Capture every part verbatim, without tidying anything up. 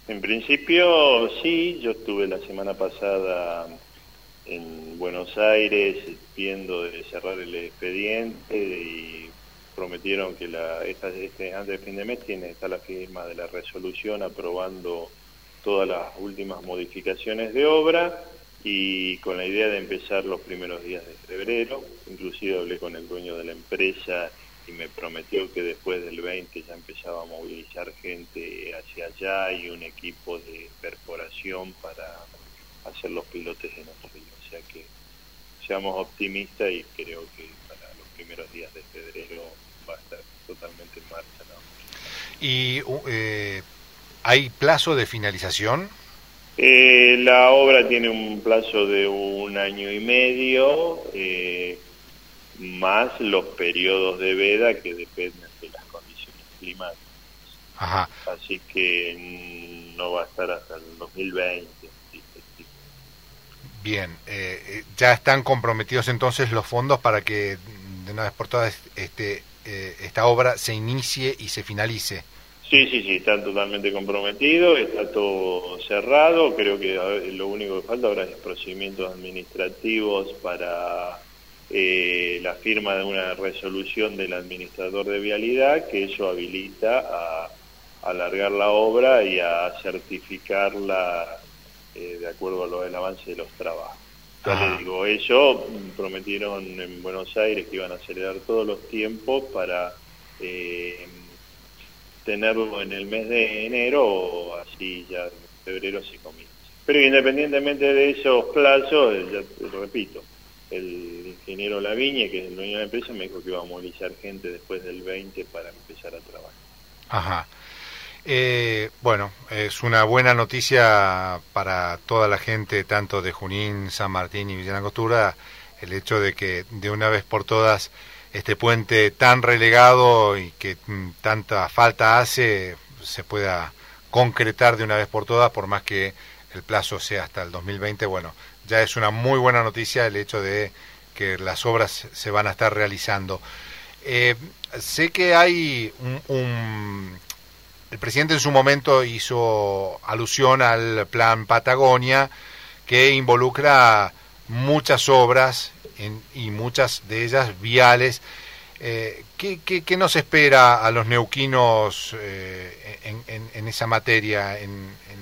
En principio sí, yo estuve la semana pasada en Buenos Aires viendo de cerrar el expediente y prometieron que la, esta, este, antes de fin de mes tiene está la firma de la resolución aprobando todas las últimas modificaciones de obra y con la idea de empezar los primeros días de febrero. Inclusive hablé con el dueño de la empresa y me prometió que después del veinte ya empezaba a movilizar gente hacia allá y un equipo de perforación para hacer los pilotes en otro río. O sea que seamos optimistas y creo que para los primeros días de febrero va a estar totalmente en marcha la obra. ¿Y eh, hay plazo de finalización? Eh, la obra tiene un plazo de un año y medio, eh, más los periodos de veda que dependen de las condiciones climáticas. Ajá. Así que no va a estar hasta el dos mil veinte. Bien, eh, ya están comprometidos entonces los fondos para que de una vez por todas este, eh, esta obra se inicie y se finalice. Sí, sí, sí, están totalmente comprometidos, está todo cerrado, creo que lo único que falta ahora es procedimientos administrativos para eh, la firma de una resolución del administrador de vialidad, que eso habilita a, a alargar la obra y a certificarla eh, de acuerdo a lo del avance de los trabajos. Ya les digo, eso prometieron en Buenos Aires que iban a acelerar todos los tiempos para Eh, tenerlo en el mes de enero o así ya en febrero se comienza. Pero independientemente de esos plazos, ya te lo repito, el ingeniero Laviña, que es el dueño de la empresa, me dijo que iba a movilizar gente después del veinte para empezar a trabajar. Ajá. Eh, bueno, es una buena noticia para toda la gente, tanto de Junín, San Martín y Villa Langostura, el hecho de que de una vez por todas este puente tan relegado y que m, tanta falta hace se pueda concretar de una vez por todas, por más que el plazo sea hasta el dos mil veinte. Bueno, ya es una muy buena noticia el hecho de que las obras se van a estar realizando. Eh, sé que hay un, un... El presidente en su momento hizo alusión al Plan Patagonia, que involucra muchas obras en, y muchas de ellas viales. Eh, ¿qué, qué, ¿Qué nos espera a los neuquinos eh, en, en, en esa materia, en,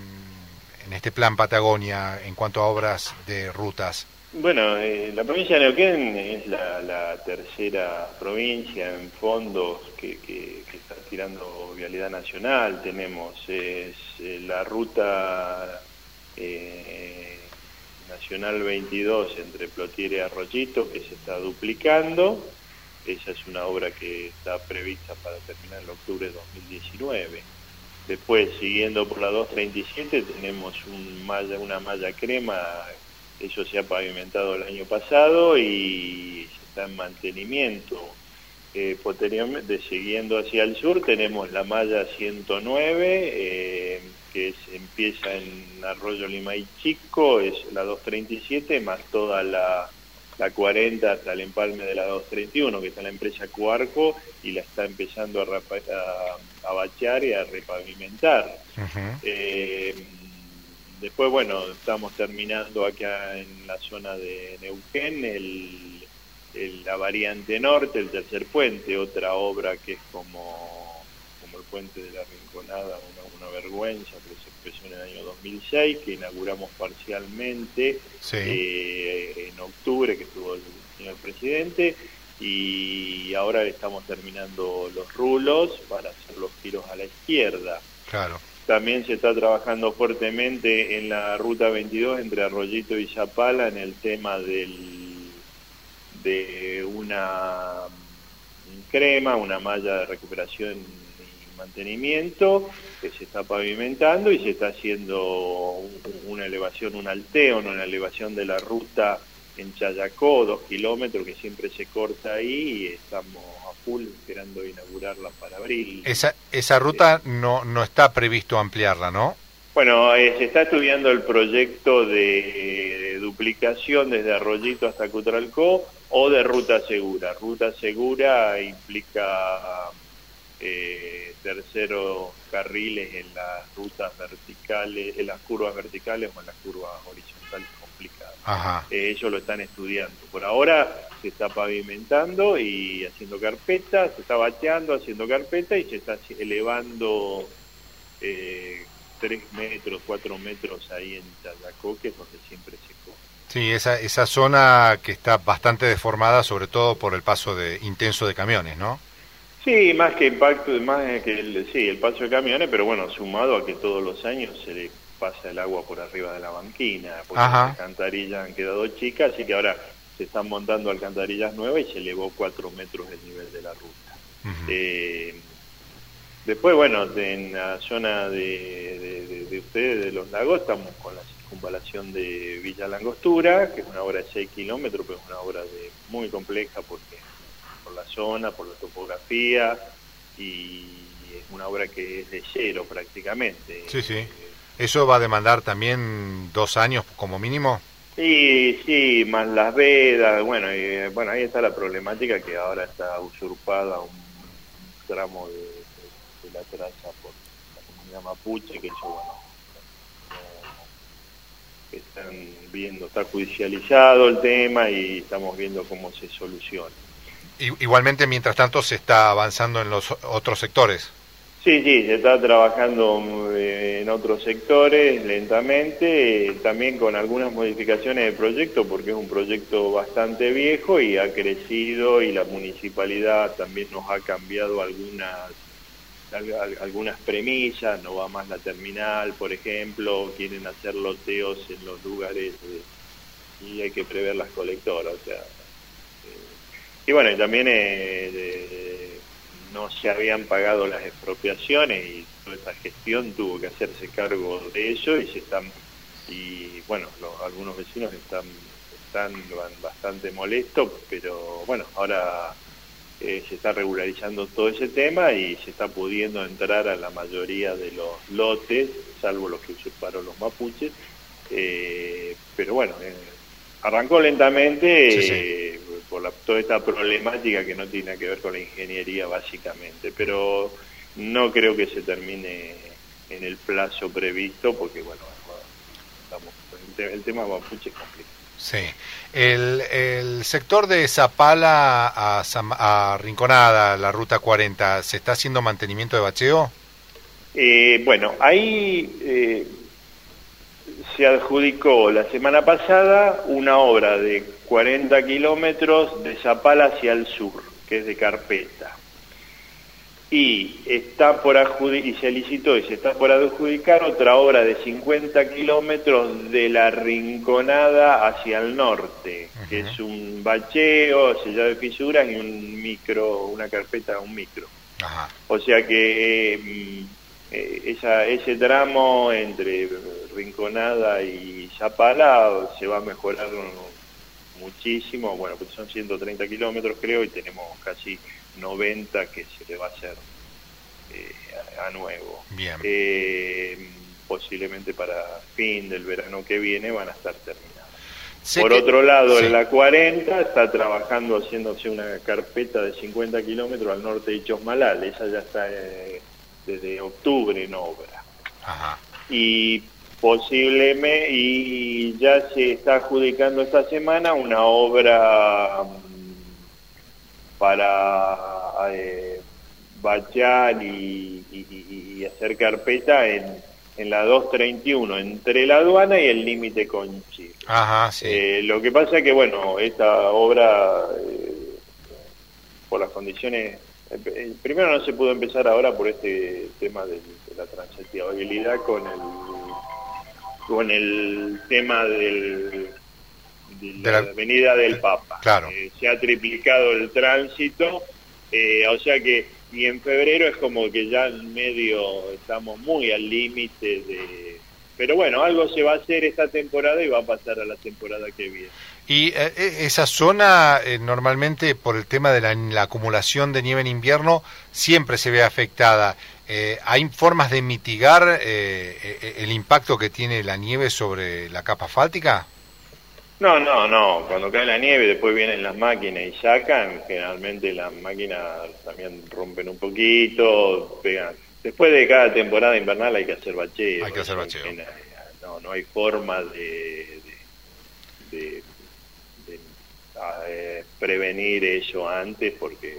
en, en este Plan Patagonia, en cuanto a obras de rutas? Bueno, eh, la provincia de Neuquén es la, la tercera provincia en fondos que, que, que está tirando vialidad nacional. Tenemos es, eh, la ruta eh, Nacional veintidós entre Plotier y Arroyito, que se está duplicando. Esa es una obra que está prevista para terminar en octubre de dos mil diecinueve. Después, siguiendo por la doscientos treinta y siete, tenemos un malla, una malla crema. Eso se ha pavimentado el año pasado y está en mantenimiento. Eh, posteriormente, siguiendo hacia el sur, tenemos la malla ciento nueve, eh, que es, empieza en Arroyo Limay Chico, es la doscientos treinta y siete, más toda la, la cuarenta hasta el empalme de la doscientos treinta y uno, que está en la empresa Cuarco, y la está empezando a, rapa, a, a bachear y a repavimentar. Uh-huh. eh, Después, bueno, estamos terminando acá en la zona de Neuquén, el, el, la variante norte, el tercer puente, otra obra que es como, como el puente de la Rinconada, una, una vergüenza, pero se empezó en el año dos mil seis, que inauguramos parcialmente sí. eh, en octubre, que estuvo el señor presidente, y ahora estamos terminando los rulos para hacer los giros a la izquierda. Claro. También se está trabajando fuertemente en la ruta veintidós entre Arroyito y Zapala en el tema del, de una crema, una malla de recuperación y mantenimiento que se está pavimentando y se está haciendo una elevación, un alteo, una elevación de la ruta en Chayacó, dos kilómetros, que siempre se corta ahí y estamos a full esperando inaugurarla para abril. Esa esa ruta no no está previsto ampliarla, ¿no? Bueno, eh, se está estudiando el proyecto de, de duplicación desde Arroyito hasta Cutralcó o de ruta segura. Ruta segura implica eh, terceros carriles en las rutas verticales, en las curvas verticales o en las curvas horizontales complicadas. Ajá. Eh, ellos lo están estudiando. Por ahora se está pavimentando y haciendo carpeta, se está bacheando, haciendo carpeta y se está elevando eh, tres metros, cuatro metros ahí en Chayacó, que es donde siempre se come. Sí, esa, esa zona que está bastante deformada, sobre todo por el paso de intenso de camiones, ¿no? Sí, más que impacto, más que el, sí, el paso de camiones, pero bueno, sumado a que todos los años se le pasa el agua por arriba de la banquina, porque Ajá. las alcantarillas han quedado chicas, así que ahora se están montando alcantarillas nuevas y se elevó cuatro metros el nivel de la ruta. Uh-huh. eh, después, bueno, en la zona de, de, de, de ustedes, de los lagos, estamos con la circunvalación de Villa Langostura, que es una obra de seis kilómetros, pero es una obra de, muy compleja porque por la zona, por la topografía, y es una obra que es de cero prácticamente. Sí, sí. ¿Eso va a demandar también dos años como mínimo? Sí, sí, más las vedas, bueno, y, bueno, ahí está la problemática que ahora está usurpada un tramo de, de, de la traza por la comunidad mapuche, que eso, bueno, no, están viendo, está judicializado el tema y estamos viendo cómo se soluciona. Igualmente, mientras tanto, se está avanzando en los otros sectores. Sí, sí, se está trabajando en otros sectores lentamente, también con algunas modificaciones del proyecto, porque es un proyecto bastante viejo y ha crecido, y la municipalidad también nos ha cambiado algunas algunas premisas. No va más la terminal, por ejemplo, quieren hacer loteos en los lugares de, y hay que prever las colectoras, o sea, eh, y bueno, y también eh, de, no se habían pagado las expropiaciones y toda esta gestión tuvo que hacerse cargo de eso, y se están, y bueno, los, algunos vecinos están están bastante molestos, pero bueno, ahora eh, se está regularizando todo ese tema y se está pudiendo entrar a la mayoría de los lotes, salvo los que usurparon los mapuches, eh, pero bueno, eh, arrancó lentamente. Sí, sí. Eh, por la, toda esta problemática que no tiene que ver con la ingeniería básicamente, pero no creo que se termine en el plazo previsto, porque bueno, estamos, el, el tema mapuche es complicado. Sí, el, el sector de Zapala a, a Rinconada, la ruta cuarenta, ¿se está haciendo mantenimiento de bacheo? Eh, bueno, ahí eh, se adjudicó la semana pasada una obra de cuarenta kilómetros de Zapala hacia el sur, que es de carpeta, y está por adjudicar, y se licitó y se está por adjudicar otra obra de cincuenta kilómetros de la Rinconada hacia el norte, uh-huh. que es un bacheo, sellado de fisuras y un micro, una carpeta, un micro. Uh-huh. O sea que eh, eh, esa, ese tramo entre Rinconada y Zapala se va a mejorar muchísimo, bueno, pues son ciento treinta kilómetros creo, y tenemos casi noventa que se le va a hacer eh, a, a nuevo. Bien. Eh, posiblemente para fin del verano que viene van a estar terminadas. Sé Por que... otro lado, sí. en la cuarenta está trabajando, haciéndose una carpeta de cincuenta kilómetros al norte de Chosmalal, esa ya está eh, desde octubre en obra. Ajá. Y posiblemente, y ya se está adjudicando esta semana una obra para eh, bachear y, y, y hacer carpeta en, en la doscientos treinta y uno, entre la aduana y el límite con Chile. Ajá, sí. Eh, lo que pasa es que, bueno, esta obra, eh, por las condiciones, eh, primero no se pudo empezar ahora por este tema de, de la transitabilidad con el con el tema del de la, de la avenida del Papa. Claro. Eh, se ha triplicado el tránsito, eh, o sea que, y en febrero es como que ya en medio estamos muy al límite de... Pero bueno, algo se va a hacer esta temporada y va a pasar a la temporada que viene. Y eh, esa zona, eh, normalmente por el tema de la, la acumulación de nieve en invierno, siempre se ve afectada. Eh, ¿Hay formas de mitigar eh, el impacto que tiene la nieve sobre la capa asfáltica? No, no, no. Cuando cae la nieve, después vienen las máquinas y sacan. Generalmente las máquinas también rompen un poquito, pegan. Después de cada temporada invernal hay que hacer bacheo. Hay que hacer bacheo. No, no hay forma de, de, de, de, de prevenir eso antes porque...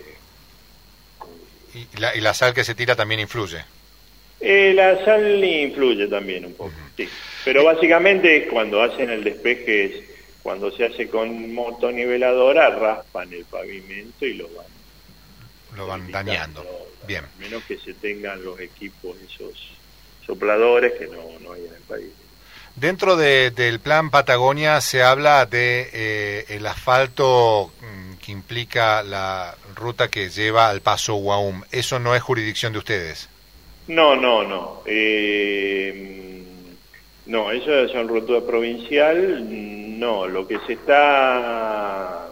¿Y la, y la sal que se tira también influye? Eh, la sal influye también un poco, uh-huh. sí. Pero básicamente es cuando hacen el despeje, es cuando se hace con motoniveladora, raspan el pavimento y lo van... Lo van dañando. Bien. A menos que se tengan los equipos, esos sopladores que no, no hay en el país. Dentro de, del plan Patagonia se habla de eh, el asfalto mm, que implica la ruta que lleva al paso Huaum. ¿Eso no es jurisdicción de ustedes? No, no, no. Eh, no, eso es una ruta provincial. No, lo que se está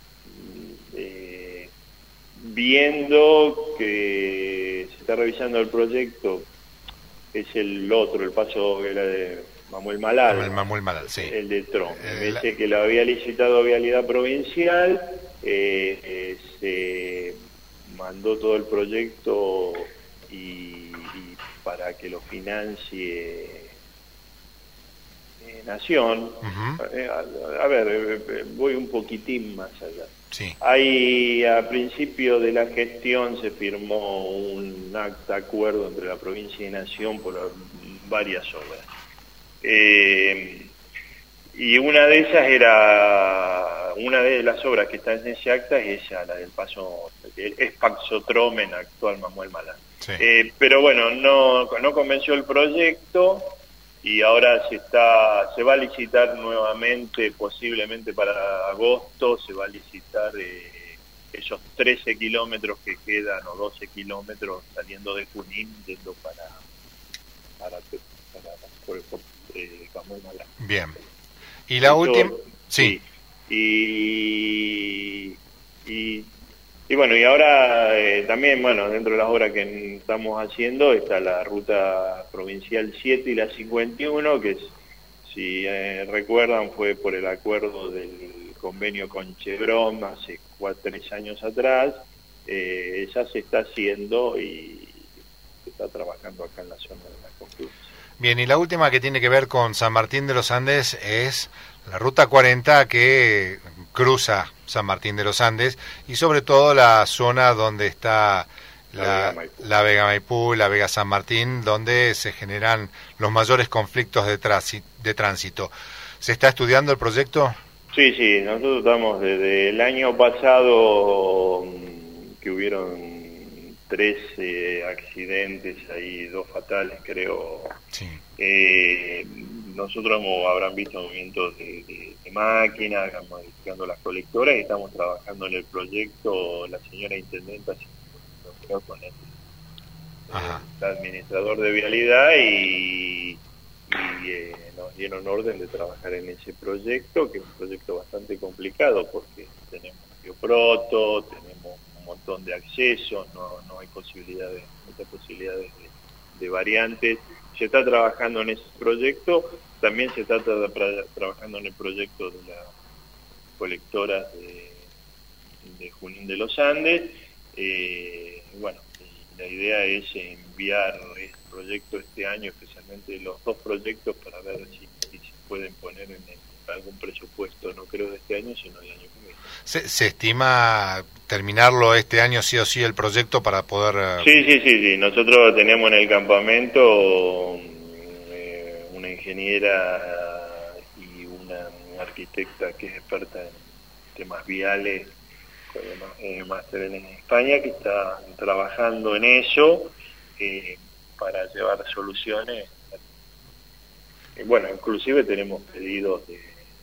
eh, viendo, que se está revisando el proyecto, es el otro, el paso que era de Manuel Malal. El Manuel Malal, sí. El de Tron. El... Ese que lo había licitado Vialidad Provincial, eh, eh, se mandó todo el proyecto y, y para que lo financie eh, Nación. Uh-huh. eh, a, a ver, eh, voy un poquitín más allá. Sí. Ahí, a principio de la gestión, se firmó un acta acuerdo entre la provincia y Nación por varias obras. Eh, y una de esas era, una de las obras que está en ese acta es esa, la del paso, es Paxotromen, actual Manuel Malal. Sí. Eh, pero bueno, no, no convenció el proyecto y ahora se está, se va a licitar nuevamente, posiblemente para agosto, se va a licitar eh, esos trece kilómetros que quedan, o doce kilómetros saliendo de Junín, yendo para, para, para, por, por eh, Manuel Malal. Bien. Y la última... Sí. Y, y, y bueno, y ahora eh, también, bueno, dentro de las obras que estamos haciendo está la ruta provincial siete y la cincuenta y uno, que es, si eh, recuerdan, fue por el acuerdo del convenio con Chevron hace cuatro, tres años atrás. Eh, ya se está haciendo y se está trabajando acá en la zona de la Confluencia. Bien, y la última, que tiene que ver con San Martín de los Andes, es la ruta cuarenta que cruza San Martín de los Andes y sobre todo la zona donde está la, la Vega Maipú, la Vega San Martín, donde se generan los mayores conflictos de, de tránsito. ¿Se está estudiando el proyecto? Sí, sí, nosotros estamos desde el año pasado, que hubieron tres eh, accidentes ahí, dos fatales creo. Sí. Eh, nosotros hemos, habrán visto movimientos de, de, de máquinas, modificando las colectoras, y estamos trabajando en el proyecto. La señora intendenta se encontró con el, el administrador de vialidad y, y eh, nos dieron orden de trabajar en ese proyecto, que es un proyecto bastante complicado porque tenemos bioproto, tenemos un montón de accesos, no, no hay posibilidades, muchas posibilidades de, de variantes. Se está trabajando en ese proyecto, también se está tra tra trabajando en el proyecto de las colectoras de, de Junín de los Andes. Eh, bueno, la idea es enviar el proyecto este año, especialmente los dos proyectos, para ver si, si se pueden poner en el, algún presupuesto, no creo de este año, sino del año que viene. ¿Se, se estima terminarlo este año sí o sí el proyecto para poder...? Sí, sí, sí, sí. Nosotros tenemos en el campamento eh, una ingeniera y una arquitecta que es experta en temas viales, con el máster en España, que está trabajando en eso eh, para llevar soluciones. Eh, bueno, inclusive tenemos pedidos de,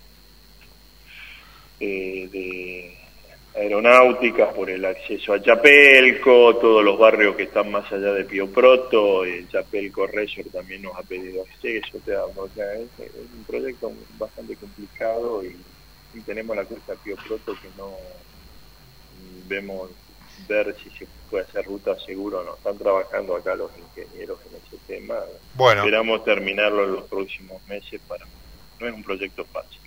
eh, de aeronáutica por el acceso a Chapelco, todos los barrios que están más allá de Pío Proto, el Chapelco Resort también nos ha pedido acceso. O sea, o sea, es, es un proyecto bastante complicado y, y tenemos la cuesta Pío Proto que no vemos ver si se puede hacer ruta seguro o no. Están trabajando acá los ingenieros en ese tema. Bueno. Esperamos terminarlo en los próximos meses. Para no es un proyecto fácil.